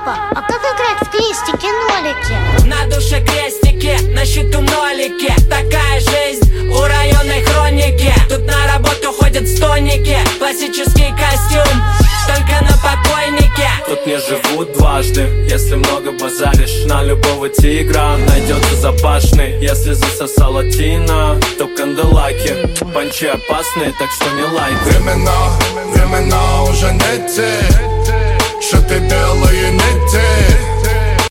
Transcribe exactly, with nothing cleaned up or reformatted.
Папа, а как играть в крестики-нолики? На душе крестики, на счету нолики. Такая жизнь у районной хроники. Тут на работу ходят стоники. Классический костюм, только на покойнике. Тут не живут дважды. Если много базаришь, на любого тигра найдется запашный. Если засосала тина, то канделаки. Панчи опасные, так что не лайк. Времена, времена уже не те, что ты белые не те.